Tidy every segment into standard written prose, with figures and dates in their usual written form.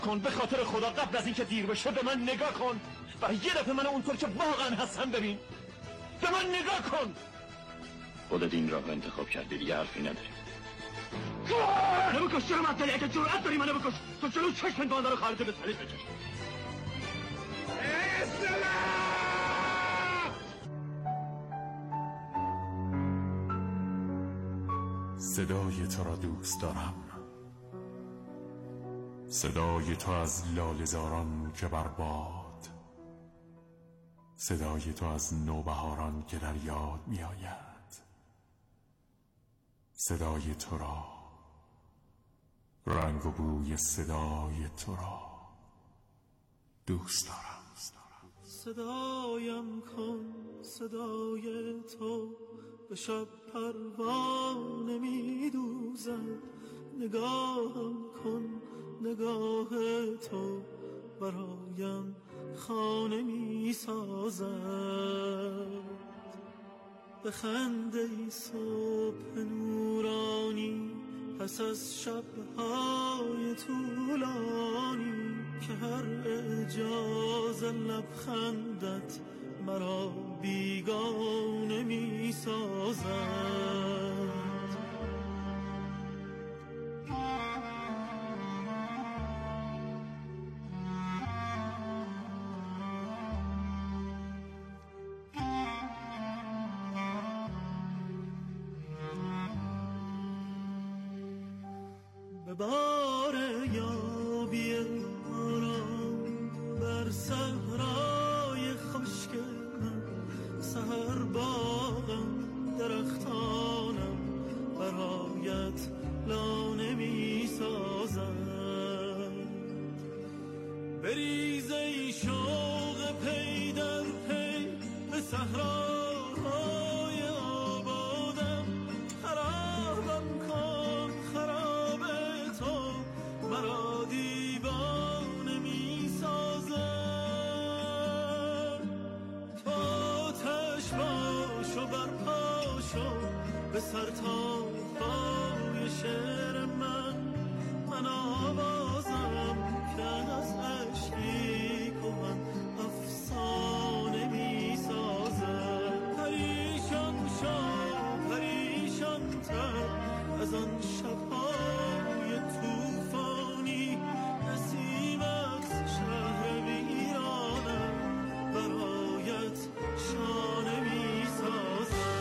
کن به خاطر خدا قبل از اینکه دیر بشه به من نگاه کن. برای یه دفعه من اونطور که واقعا هستم ببین. به من نگاه کن. خودت این راه انتخاب کردی، دیگه حرفی نداری. منو بکش جرمت داری، اگه جرأت داری منو بکش تو جلو چشم بانده رو خارج به سریع بکش. صدای تو را دوست دارم، صدای تو از لاله‌زاران که بر باد، صدای تو از نوبهاران که در یاد می آید. صدای تو را، رنگ و بوی صدای تو را دوست دارم. صدایم کن صدای تو به شب پروانه می دوزد، نگاهم کن نگاه تو برایم خانه می سازد. به خنده صبح نورانی پس از شبهای طولانی که هر اعجاز لبخندت مرا بیگانه می سازد. به بار یابی آرام بر صحرای خشک من، سحر باغم درختانم برایت لانه می سازد. بریز ای شوق پی در پی به صحراهای آبادم، خرابم کن خراب تو مرا دیوانه می سازد. تو آتش باش و برپا شو به سر تا پای شعر من آوازم که از عشقی کهن افسانه می سازد. پریشان شو پریشان تر از آن شبهای طوفانی، نسیم از شهر ویرانم برایت شانه می سازد.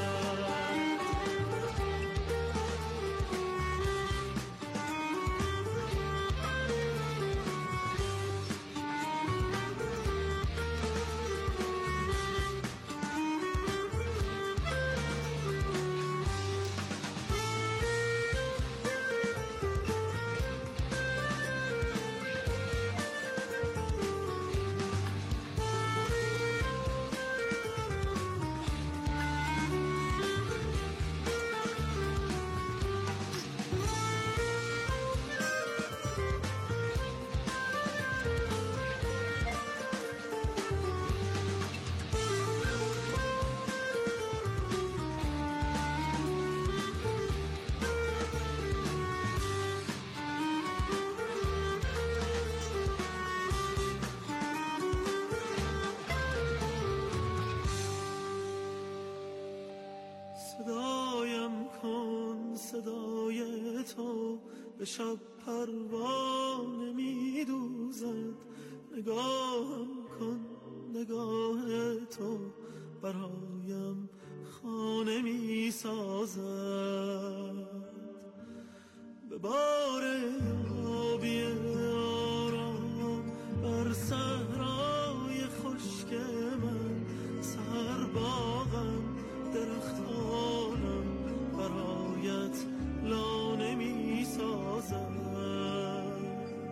صدایم کن صدای تو به شب پروانه می دوزد، نگاهم کن نگاه تو برایم خانه می سازد. به بار یابی آرام بر صحرای خشک من، سحر باغم درختانم برایت لانه می سازد.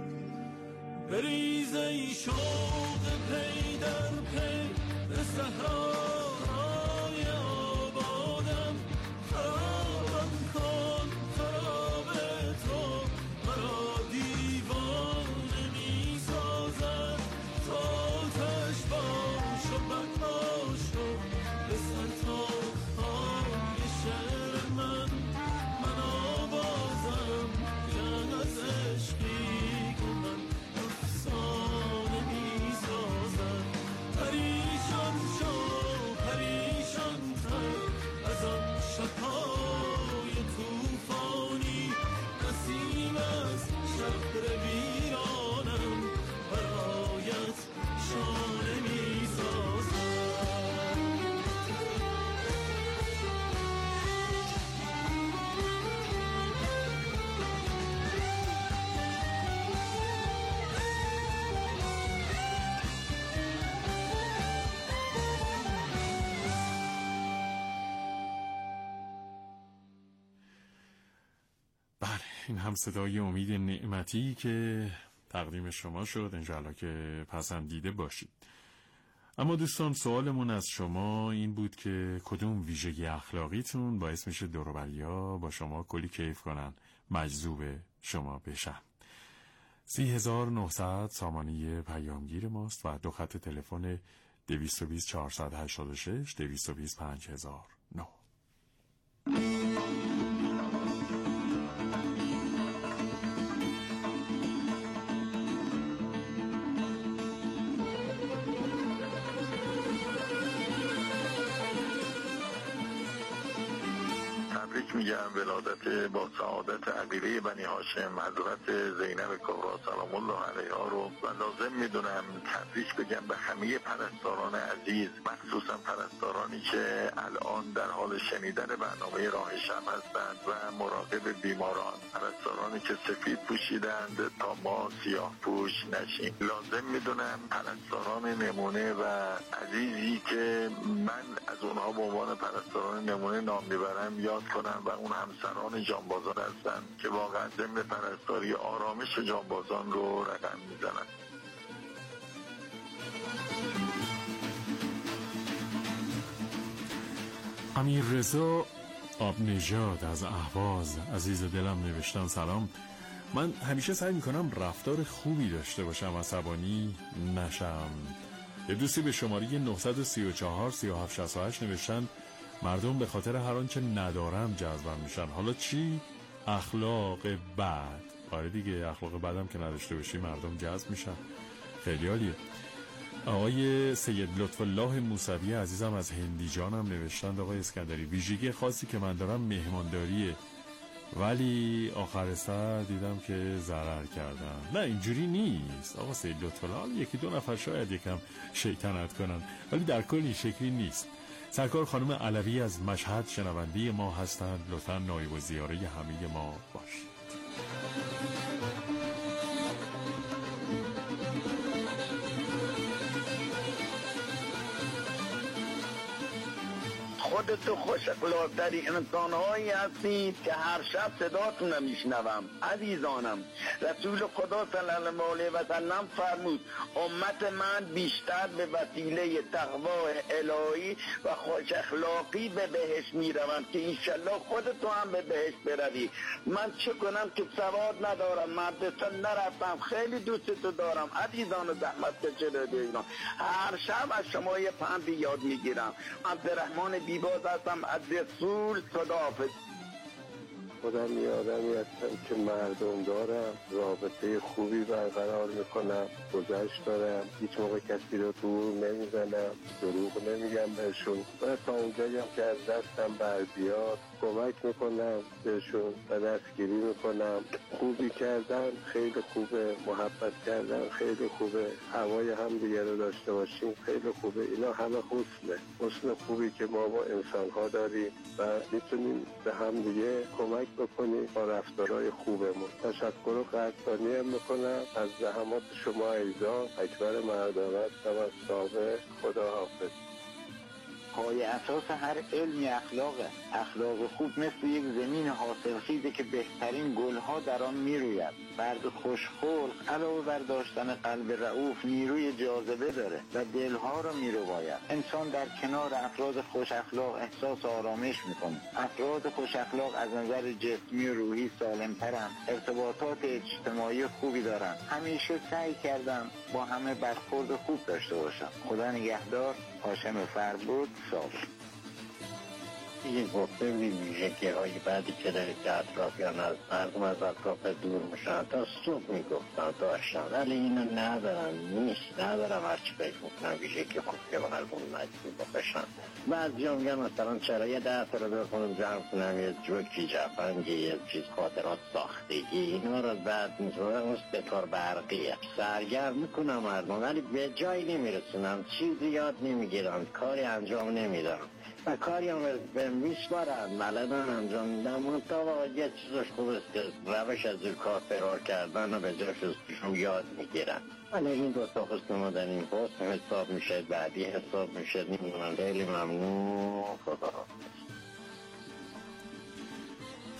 بریز ای شوق پی در پی به صحراهای آبادم، خرابم کن خراب تو مرا دیوانه می سازد. تو آتش باش و برپا شو به سر تا پای شعر من آوازم که از عشقی کنم این هم صدای امید نعمتی که تقدیم شما شد، انشاءالله که پسندیده باشید. اما دوستان سوالمون از شما این بود که کدوم ویژگی اخلاقیتون باعث میشه دور و بریا با شما کلی کیف کنن، مجذوب شما بشن. 3900 سامانه پیامگیر ماست و دو خط تلفن 220 486 220 5009. میگم ولادت با سعادت عقیله بنی هاشم حضرت زینب کبری سلام الله علیها رو و لازم میدونم تبریک بگم به همه پرستاران عزیز، مخصوصا پرستارانی که الان در حال شنیدن برنامه راه شب هستند و مراقب بیماران، پرستارانی که سفید پوشیدند تا ما سیاه پوش نشیم. لازم میدونم پرستاران نمونه و عزیزی که من از اونها به عنوان پرستاران نمونه نام میبرم یاد کنم و اون همسران جانبازان هستن که واقعا ضمن پرستاری آرامش جانبازان رو رقم میزنن. امیر رضا آبنژاد از اهواز عزیز دلم نوشتن سلام، من همیشه سعی میکنم رفتار خوبی داشته باشم، عصبانی نشم. یه دوستی به شماره 934 3768 نوشتن مردم به خاطر هر آنچه ندارم جذبم میشن، حالا چی؟ اخلاق بد. آره دیگه، اخلاق بدم که نداشته باشی مردم جذب میشن. خیلی عالیه. آقای سید لطف الله موسوی عزیزم از هندیجانم نوشتند آقای اسکندری ویژگی خاصی که من دارم مهمانداریه، ولی آخر سر دیدم که ضرر کردم. نه اینجوری نیست آقا سید لطف الله، یکی دو نفر شاید یکم شیطنت کنن ولی در کل این شکلی نیست. سرکار خانم علوی از مشهد شنونده ما هستند، لطفاً نایب الزیاره همه ما باشید. خودتو خوش اخلاق‌ترین انسان‌هایی هستید که هر شب صداتون رو میشنوم. عزیزانم، رسول خدا صلی الله علیه و سلم فرمود امت من بیشتر به وسیله تقوا الهی و خوش اخلاقی به بهشت میروند که انشالله خودتو هم به بهشت بروی. من چه کنم که سواد ندارم، مدرسه نرفتم، خیلی دوستتو دارم. عزیزان زحمت کشیده اینا، هر شب از شما یه پند یاد میگیرم. عبدالرحمن بیباز هستم از رسول. خداحافظ. خودم یه آدمی هستم که مردم دارم، رابطه خوبی برقرار میکنم، گذشت دارم، هیچ موقع کسی رو دور نمیزنم، دروغ نمیگم بهشون و تا اونجایی هم که از دستم بر بیاد کمک میکنم بهشون و دستگیری میکنم. خوبی کردن خیلی خوبه، محبت کردن خیلی خوبه، هوای هم دیگه رو داشته باشیم خیلی خوبه. اینا همه حسن خوبی که ما با انسان ها داریم و میتونیم به هم دیگه کمک بکنیم با رفتارهای خوبمون. تشکر و قدردانی هم میکنم از زحمات شما ایزا. اکبر مردانت هم از سابق. خداحافظ. پای اساس هر علمی اخلاقه. اخلاق خوب مثل یک زمین حاصلخیزه که بهترین گلها در آن میروید. فرد خوشخلق علاوه بر داشتن قلب رئوف نیروی جاذبه داره و دلها رو میرباید. انسان در کنار افراد خوش اخلاق احساس آرامش میکنه. افراد خوش اخلاق از نظر جسمی و روحی سالمترن، ارتباطات اجتماعی خوبی دارن. همیشه سعی کردم با همه برخورد خوب داشته باشم. خدا نگهدار. هاشم فربود صاحب. یه گفته ویژگی های بعدی که دارید که اطرافیان از مردم از اطراف دور میشن تا صبح میگفتن داشتن ولی اینو ندارم هرچی فکر میکنم ویژگی خوب که مردم مجبور بشن. بعضی ها میگن مثلا چرا یه 10 تا رو بخونم جمع کنم یه جوکی جفنگی یه چیز خاطرات ساختگی اینا رو بعد میتونم به کار برقیه سرگرم میکنم مردم ولی به جایی نمیرسونم، چیزی یاد نمیگیرم، کاری انجام نمیدم و کاری هم به میسپارم ملدن انجام میدم. منطقه یه چیزش خوب است که روش از این کار فرار کردن و به جاش ازشون یاد میگیرن. ولی این دو تا قسم ما در این پست حساب میشه، بعدی حساب میشه. نمیدونم. خیلی ممنون. خدا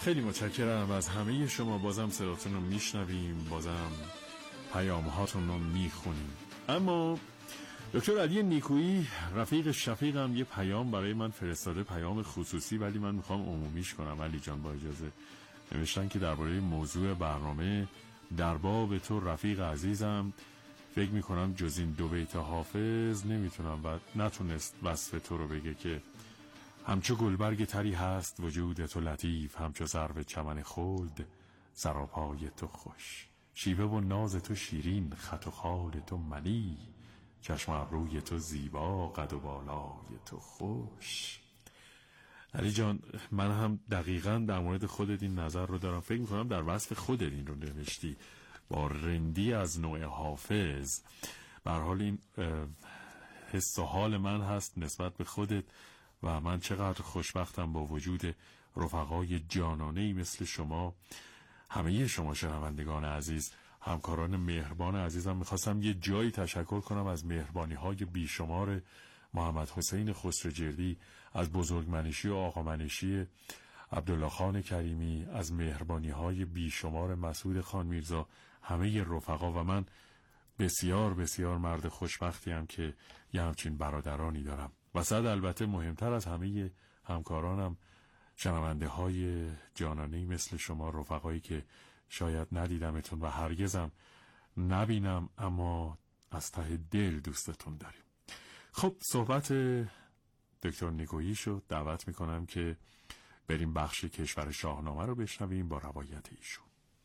خیلی متشکرم از همه شما. بازم صداتون رو میشنویم، بازم پیام هاتون رو میخونیم. اما دکتر علی نیکویی رفیق شفیقم یه پیام برای من فرستاده، پیام خصوصی، ولی من میخوام عمومیش کنم. علی جان با اجازه، نوشتن که درباره موضوع برنامه در باب تو رفیق عزیزم فکر میکنم جز این 2 بیت حافظ نمیتونم و نتونست وصف تو رو بگه که همچو گلبرگ تری هست وجود تو لطیف، همچو سرو چمن خلد سراپای تو خوش، شیوه و ناز تو شیرین، خط و خال تو ملی، چشم ابروی تو زیبا، قد و بالای تو خوش. علی جان، من هم دقیقاً در مورد خودت این نظر رو دارم. فکر میکنم در وصف خودت این رو نوشتی با رندی از نوع حافظ. به هر حال این حس و حال من هست نسبت به خودت و من چقدر خوشبختم با وجود رفقای جانانه‌ای مثل شما. همه شما شنوندگان عزیز، همکاران مهربان عزیزم، میخواستم یه جایی تشکر کنم از مهربانی‌های بیشمار محمد حسین خسروجردی، از بزرگمنشی و آقامنشی عبدالله خان کریمی، از مهربانی‌های بیشمار مسعود خان میرزا، همه رفقا. و من بسیار بسیار مرد خوشبختیم که یه همچین برادرانی دارم. و صد البته مهمتر از همه همکارانم شنونده های جانانه‌ای مثل شما، رفقایی که شاید ندیدمتون و هرگزم نبینم، اما از ته دل دوستتون داریم. خب صحبت دکتر نیکویی شد. دعوت میکنم که بریم بخش کشور شاهنامه رو بشنویم با روایت ایشون.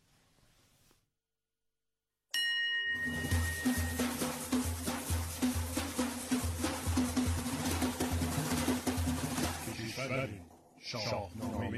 کشور شاهنامه.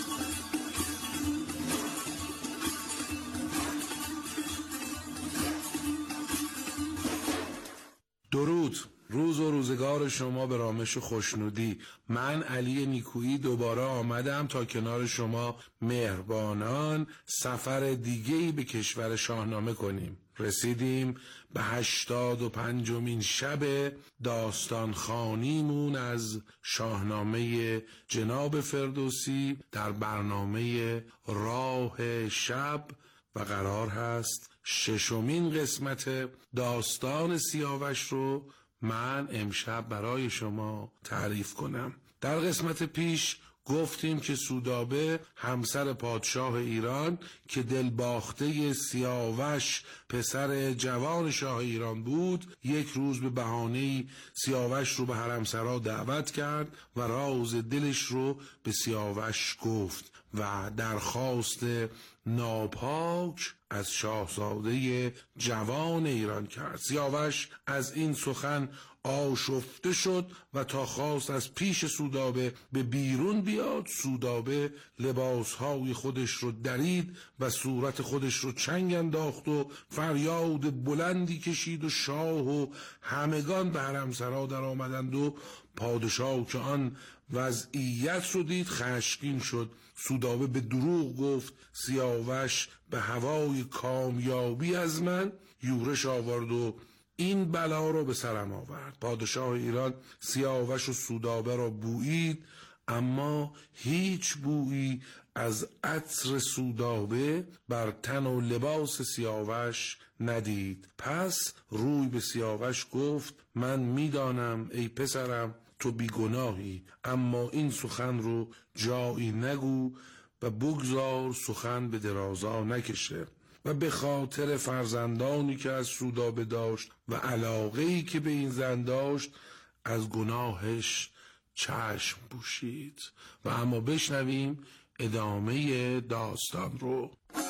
درود. روز و روزگار شما به رامش و خوشنودی. من علی نیکویی دوباره آمدم تا کنار شما مهربانان سفر دیگه‌ای به کشور شاهنامه کنیم. رسیدیم به 85مین شب داستان خوانیمون از شاهنامه جناب فردوسی در برنامه راه شب و قرار هست 6مین قسمت داستان سیاوش رو من امشب برای شما تعریف کنم. در قسمت پیش گفتیم که سودابه همسر پادشاه ایران که دلباخته سیاوش پسر جوان شاه ایران بود، یک روز به بهانه‌ای سیاوش رو به حرمسرا دعوت کرد و راز دلش رو به سیاوش گفت و درخواست ناپاک از شاهزاده جوان ایران کرد. سیاوش از این سخن آشفته شد و تا خواست از پیش سودابه به بیرون بیاد، سودابه لباسهای خودش رو درید و صورت خودش رو چنگ انداخت و فریاد بلندی کشید و شاه و همگان به حرمسرا در آمدند و پادشاه که آن وضعیت رو دید خشمگین شد. سودابه به دروغ گفت سیاوش به هوای کامیابی از من یورش آورد و این بلا رو به سرم آورد. پادشاه ایران سیاوش و سودابه را بویید، اما هیچ بویی از عطر سودابه بر تن و لباس سیاوش ندید. پس روی به سیاوش گفت من میدانم ای پسرم تو بیگناهی، اما این سخن رو جایی نگو و بگذار سخن به درازا نکشه. و به خاطر فرزندانی که از سودابه داشت و علاقه‌ای که به این زن داشت از گناهش چشم پوشید. و اما بشنویم ادامه داستان رو.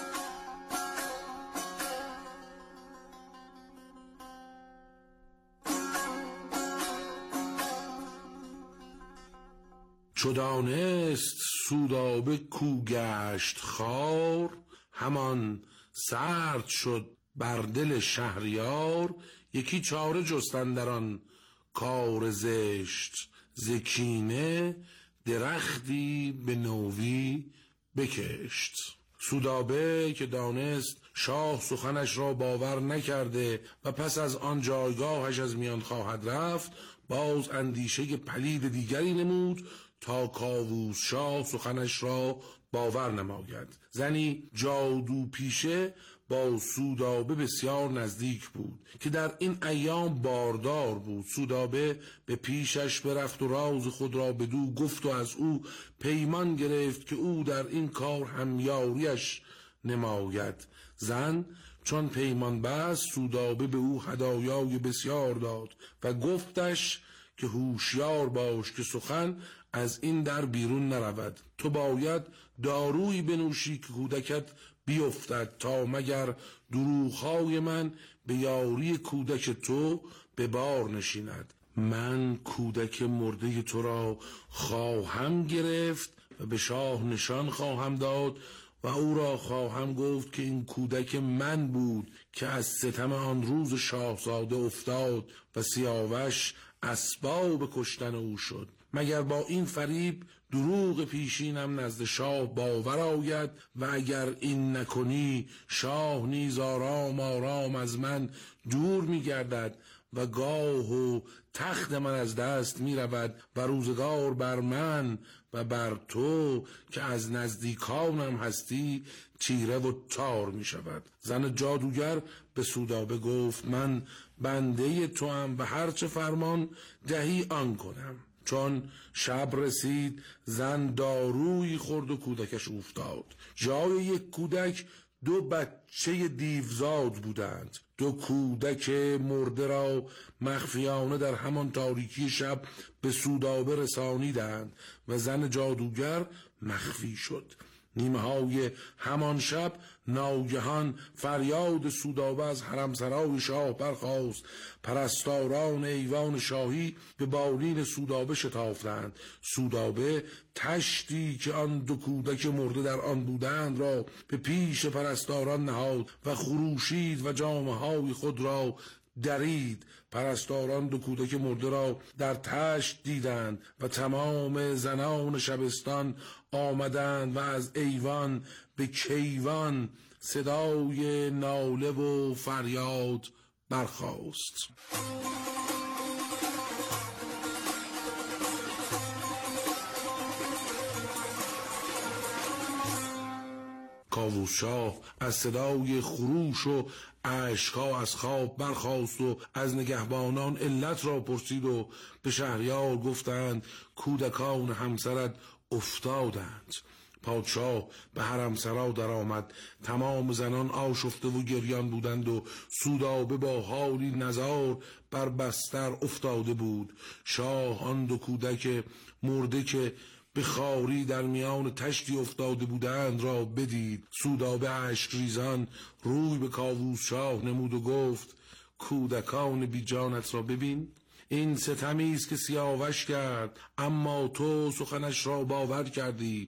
چو دانست سودابه کو گشت خوار، همان سرد شد بر دل شهریار. یکی چاره جستن در آن کار زشت، ز کینه درختی به نوی بکشت. سودابه که دانست شاه سخنش را باور نکرده و پس از آن جایگاهش از میان خواهد رفت، باز اندیشه پلید دیگری نمود تا کاووس شاه سخنش را باور نماید. زنی جادو پیشه با سودابه بسیار نزدیک بود که در این ایام باردار بود. سودابه به پیشش برفت و راز خود را بدو گفت و از او پیمان گرفت که او در این کار همیاریش نماید. زن چون پیمان بست، سودابه به او هدایای بسیار داد و گفتش که هوشیار باش که سخن از این در بیرون نرود. تو باید دارویی بنوشی که کودکت بیفتد تا مگر دروغ‌های من به یاری کودک تو به بار نشیند. من کودک مرده تو را خواهم گرفت و به شاه نشان خواهم داد و او را خواهم گفت که این کودک من بود که از ستم آن روز شاهزاده افتاد و سیاوش اسباب کشتن او شد. مگر با این فریب دروغ پیشینم نزد شاه باور آید و اگر این نکنی شاه نیز آرام آرام از من دور می گردد و گاه و تخت من از دست می رود و روزگار بر من و بر تو که از نزدیکانم هستی تیره و تار می شود. زن جادوگر به سودابه گفت من بنده تو هم و هرچه فرمان دهی آن کنم. چون شب رسید زن دارویی خورد و کودکش افتاد. جای یک کودک 2 بچه دیوزاد بودند. 2 کودک مرده را مخفیانه در همان تاریکی شب به سودابه رسانیدند و زن جادوگر مخفی شد. نیمه های همان شب ناگهان فریاد سودابه از حرمسرای شاه برخاست. پرستاران ایوان شاهی به بالین سودابه شتافتند. سودابه تشتی که آن 2 کودک مرده در آن بودند را به پیش پرستاران نهاد و خروشید و جامه های خود را درید. پرستاران 2 کودک مرده را در تشت دیدند و تمام زنان شبستان آمدند و از ایوان به کیوان صدای ناله و فریاد برخاست. کاووس شاه از صدای خروش و اشک‌ها از خواب برخاست و از نگهبانان علت را پرسید و به شهریار گفتند کودکان همسرت افتادند. پادشاه به حرمسرا در آمد. تمام زنان آشفته و گریان بودند و سودابه با حالی نزار بر بستر افتاده بود. شاه آن 2 کودک مرده که به خواری در میان تشتی افتاده بودند را بدید. سودابه اشک ریزان روی به کاووس شاه نمود و گفت کودکان بی جانت را ببین. این ستمی است که سیاوش کرد، اما تو سخنش را باور کردی.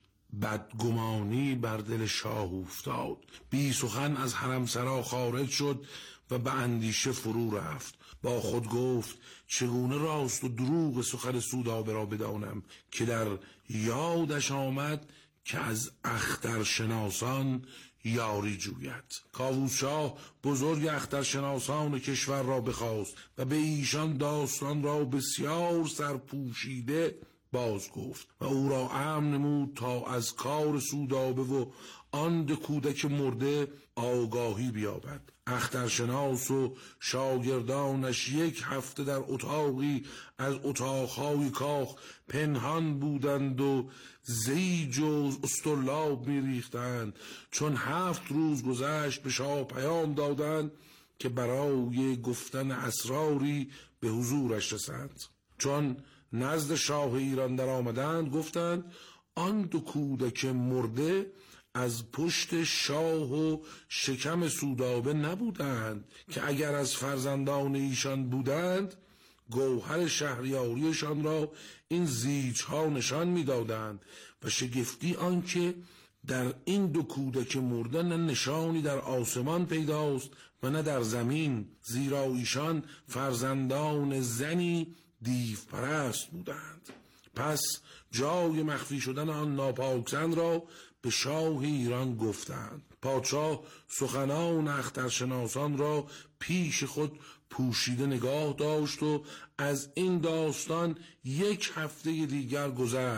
بدگمانی بر دل شاه افتاد. بی سخن از حرمسرا خارج شد و به اندیشه فرو رفت. با خود گفت چگونه راست و دروغ سخن سودابه را بدانم که در یادش آمد که از اخترشناسان یاری جوید. کاووس شاه بزرگ اخترشناسان کشور را بخواست و به ایشان داستان را بسیار سرپوشیده باز گفت و او را امر نمود تا از کار سودابه و آن 2 کودک مرده آگاهی بیابد. اخترشناس و شاگردانش 1 هفته در اتاقی از اتاقهای کاخ پنهان بودند و زیج و استرلاب میریختند. چون 7 روز گذشت به شاه پیام دادند که برای گفتن اسراری به حضورش رسند. چون نزد شاه ایران در آمدند گفتند آن 2 کودک مرده از پشت شاه و شکم سودابه نبودند که اگر از فرزندان ایشان بودند گوهر شهریاریشان را این زیجها نشان می‌دادند و شگفتی آنکه در این 2 کودک مرده نه نشانی در آسمان پیداست و نه در زمین، زیرا ایشان فرزندان زنی دیو پرست بودند. پس جای مخفی شدن آن ناپاکزن را به شاه ایران گفتند. پادشاه سخنان اخترشناسان را پیش خود پوشیده نگاه داشت و از این داستان 1 هفته دیگر گذشت.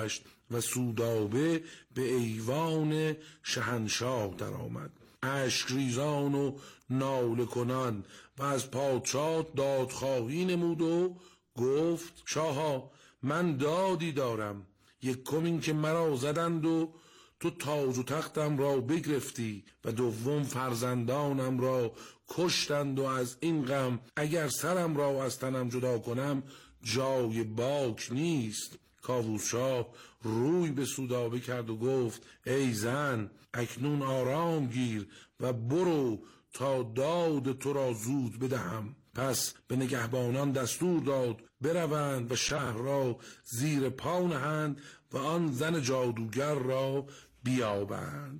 و سودابه به ایوان شهنشاه در آمد. اشک ریزان و ناله کنان و از پادشاه دادخواهی نمود و گفت شاها من دادی دارم، یکم این که مرا زدند و تو تاج و تختم را بگرفتی و دوم فرزندانم را کشتند و از این غم اگر سرم را از تنم جدا کنم جای باک نیست. کاووس شاه روی به سودابه کرد و گفت ای زن اکنون آرام گیر و برو تا داد تو را زود بدهم. پس به نگهبانان دستور داد بروند و شهر را زیر پا نهند و آن زن جادوگر را بیابند.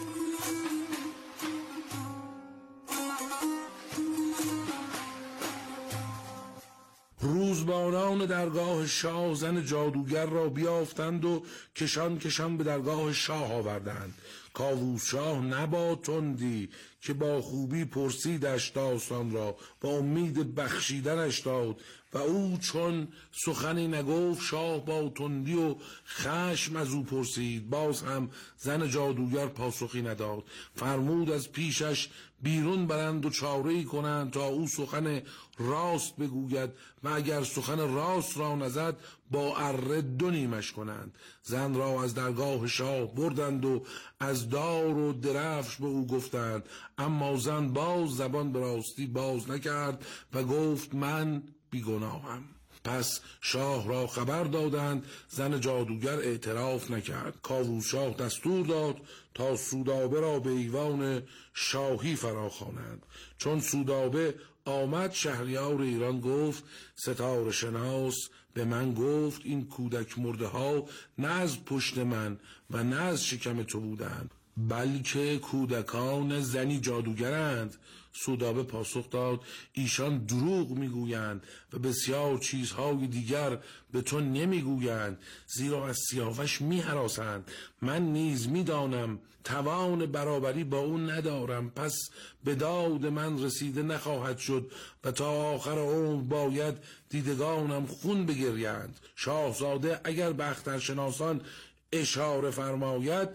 روزبانان درگاه شاه زن جادوگر را بیافتند و کشان به درگاه شاه آوردند. کاووس شاه نبا تندی که با خوبی پرسیدش داستان را و امید بخشیدنش داد و او چون سخنی نگفت شاه با تندی و خشم از او پرسید. باز هم زن جادوگر پاسخی نداد. فرمود از پیشش بیرون برند و چاره‌ای کنند تا او سخن راست بگوید و اگر سخن راست را نزد با اره دو نیمش کنند. زن را از درگاه شاه بردند و از دار و درفش به او گفتند، اما زن باز زبان به راستی باز نکرد و گفت من بیگناهم. پس شاه را خبر دادند، زن جادوگر اعتراف نکرد. کاووس شاه دستور داد تا سودابه را به ایوان شاهی فراخوانند. چون سودابه آمد شهریار ایران گفت ستاره شناس به من گفت این کودک مرده ها نه از پشت من و نه از شکم تو بودند بلکه کودکان زنی جادوگرند. سودابه پاسخ داد ایشان دروغ میگویند و بسیار چیزهای دیگر به تو نمیگویند، زیرا از سیاوش میهراسند. من نیز میدانم توان برابری با اون ندارم، پس به داد من رسیده نخواهد شد و تا آخر عمر باید دیدگانم خون بگریند. شاهزاده اگر به اخترشناسان اشاره فرماید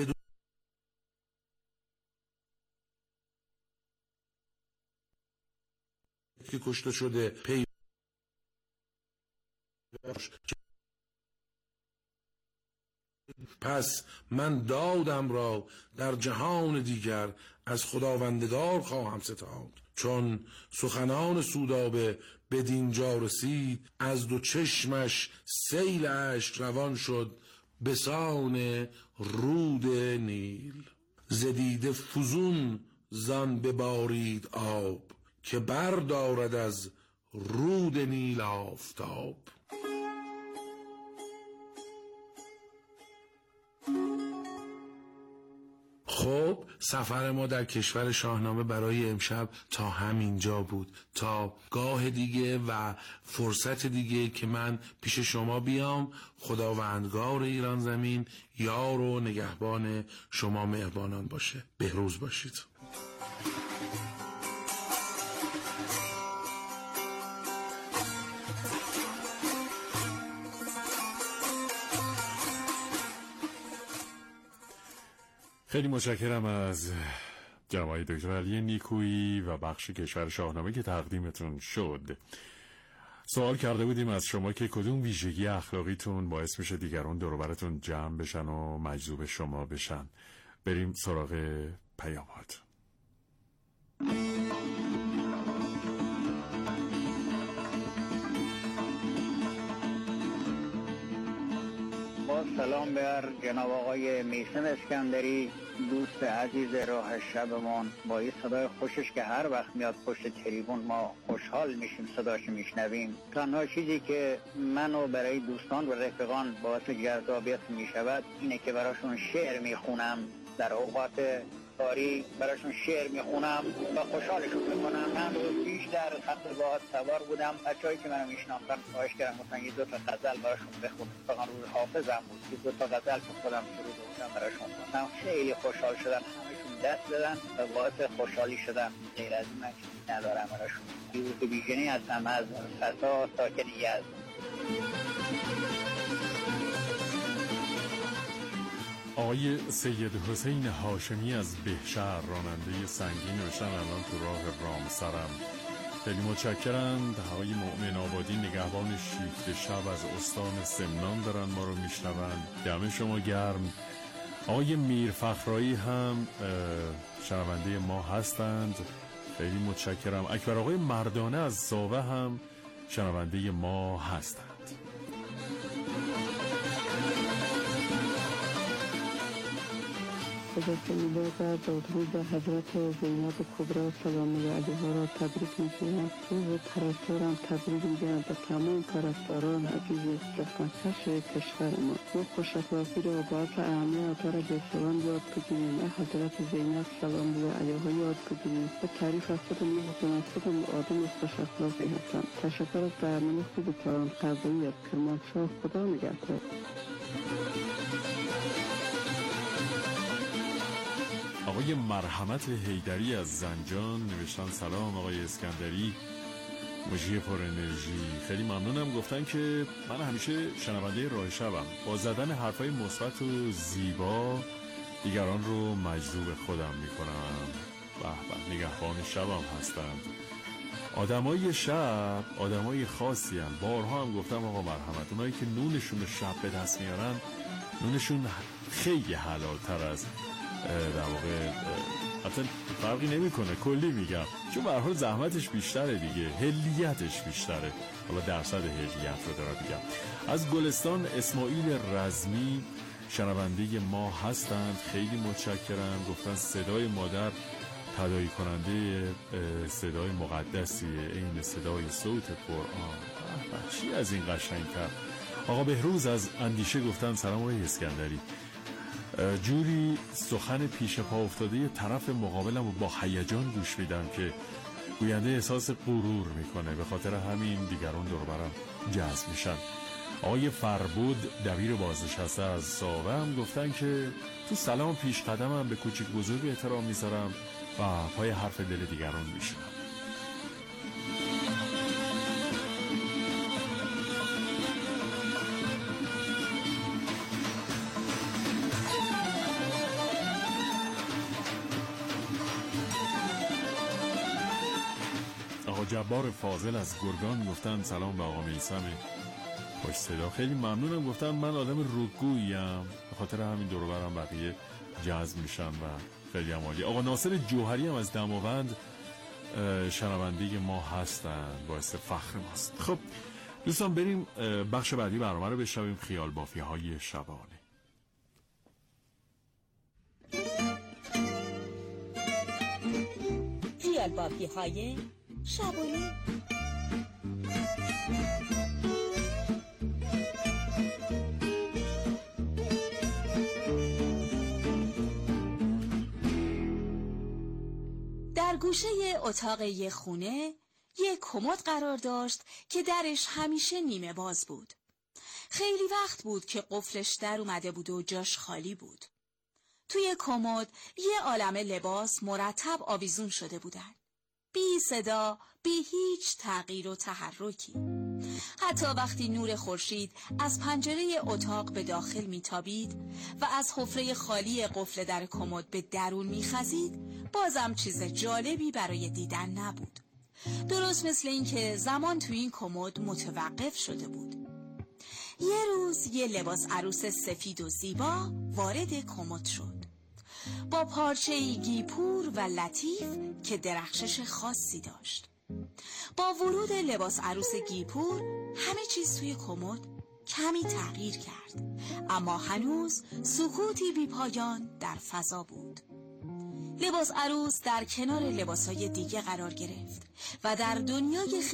که کشته شده پس من دادم را در جهان دیگر از خداوندگار خواهم ستاد. چون سخنان سودابه به دینجا رسید از دو چشمش سیل اشک روان شد بسان رود نیل. زدیده فزون زان ببارید آب که بردارد از رود نیل آفتاب. خب سفر ما در کشور شاهنامه برای امشب تا همینجا بود. تا گاه دیگه و فرصت دیگه که من پیش شما بیام، خداوندگار ایران زمین یار و نگهبان شما مهربانان باشه. بهروز باشید. خیلی متشکرم از جناب آقای دکتر علی نیکویی و بخش کشور شاهنامه که تقدیمتون شد. سوال کرده بودیم از شما که کدوم ویژگی اخلاقیتون باعث میشه دیگران دور و برتون جمع بشن و مجذوب شما بشن. بریم سراغ پیامات. سلام بر جناب آقای میثم اسکندری، دوست عزیز راه شبمان. با این صدای خوشش که هر وقت میاد پشت تریبون ما خوشحال میشیم صداش میشنویم. تنها چیزی که منو برای دوستان و رفیقان باعث جذابیت میشود اینه که براشون شعر میخونم، در اوقات کاری براشون شعر میخونم و خوشحالشون میکنم. من روز پیش در خط باهات سوار بودم، بچه‌ای که منو میشناختن خواهش کردم گفتن یه دو تا غزل براشون بخونم. فقط روز حافظم بود که دو تا غزل که خودم شروع دادم براشون خوندم. خیلی خوشحال شدم، همشون دست دادن و باعث خوشحالی شدم. غیر از این من چیزی ندارم براشون. یوسف بیژنی هستم از فسا ساکن یزد. آقای سید حسین هاشمی از بهشهر راننده سنگین نوشتن الان تو راه رامسرم. خیلی متشکرند. آقای مؤمن آبادی نگهبان شیفت شب از استان سمنان دارن ما رو میشنون. دم شما گرم. آقای میر فخرایی هم شنونده ما هستند. خیلی متشکرم. اکبر آقای مردانه از زاوه هم شنونده ما هستند. خدا میلاد دادرود حضرت زینب کبری سلام علیها را تبریک میگویم. روز پرستارم تبریک میگویم به تمام پرستاران عزیز لخنکش کشور ما. و خوش اخلاقی را باعث اهمیت را به سلام یاد بگیریم. حضرت زینب سلام علیها یاد بگیریم. به تعریف از خودم میگویم خودم آدم خوش اخلاقی هستم. تشکر از برنامه خوب کاران قضایی از کرمانشاه. خدا نگهدار. آقای مرحمت حیدری از زنجان نوشتن سلام آقای اسکندری، مجری پر انرژی. خیلی ممنونم. گفتن که من همیشه شنونده راه شبم، با زدن حرفای مثبت و زیبا دیگران رو مجذوب خودم میکنم. به نگهبان شبم هستند. آدمای شب آدمای خاصی هستند. بارها هم گفتم آقا مرحمت، اونایی که نونشون رو شب به دست میارن نونشون خیلی حلال تر از در واقع حتی فرقی نمیکنه، کلی میگم، چون به هر حال زحمتش بیشتره دیگه، هلیتش بیشتره. حالا درصد هلیت رو دارم میگم. از گلستان اسماعیل رزمی شنونده ما هستند. خیلی متشکرم. گفتن صدای مادر تداعی کننده صدای مقدسیه، این صدای صوت قرآن. چی از این قشنگتر. آقا بهروز از اندیشه گفتن سلام آقای اسکندری، جوری سخن پیش پا افتاده طرف مقابلم و با هیجان گوش میدم که گوینده احساس غرور میکنه، به خاطر همین دیگران دور برم جذب میشن. آقای فربود دبیر بازنشسته از زاوه هم گفتن که تو سلام پیش قدمم به کوچیک بزرگ احترام میذارم و پای حرف دل دیگران میشینم. جبار فاضل از گرگان گفتن سلام به آقا میثم خوش صدا. خیلی ممنونم. گفتن من آدم روگوییم، به خاطر همین دور و برم بقیه جذب میشن و خیلی هم عالی. آقا ناصر جوهری هم از دماوند شنونده ما هستن، باعث فخر ماست. خب دوستان بریم بخش بعدی برنامه رو بشنویم، خیال بافی های شبانه. خیال بافی های شبانه. در گوشه اتاق یه خونه یه کمد قرار داشت که درش همیشه نیمه باز بود. خیلی وقت بود که قفلش در اومده بود و جاش خالی بود. توی کمد یه عالمه لباس مرتب آویزون شده بودن، بی صدا، بی هیچ تغییر و تحرکی. حتی وقتی نور خورشید از پنجره اتاق به داخل میتابید و از حفره خالی قفل در کمد به درون میخزید، بازم چیز جالبی برای دیدن نبود. درست مثل این که زمان توی این کمد متوقف شده بود. یه روز یه لباس عروس سفید و زیبا وارد کمد شد، با پارچه‌ای گیپور و لطیف که درخشش خاصی داشت. با ورود لباس عروس گیپور همه چیز توی کمد کمی تغییر کرد، اما هنوز سکوتی بی پایان در فضا بود. لباس عروس در کنار لباسهای دیگه قرار گرفت و در دنیای